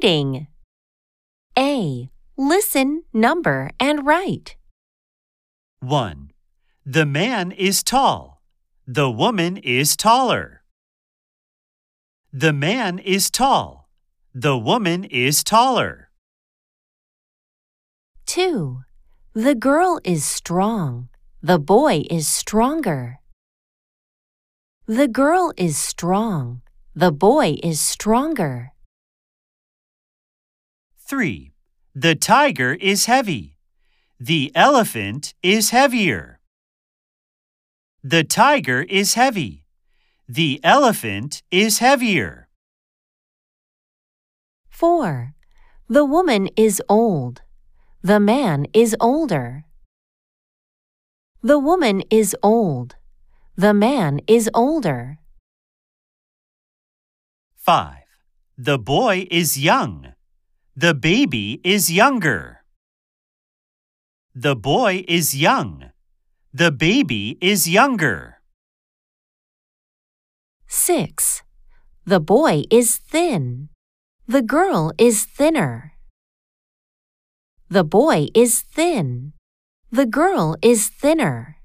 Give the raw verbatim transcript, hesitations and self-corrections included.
reading. A. Listen, number, and write. one. The man is tall. The woman is taller. The man is tall. The woman is taller. two. The girl is strong. The boy is stronger. The girl is strong. The boy is stronger. three. The tiger is heavy. The elephant is heavier. The tiger is heavy. The elephant is heavier. four. The woman is old. The man is older. The woman is old. The man is older. five. The boy is young. The baby is younger. The boy is young. The baby is younger. six. The boy is thin. The girl is thinner. The boy is thin. The girl is thinner.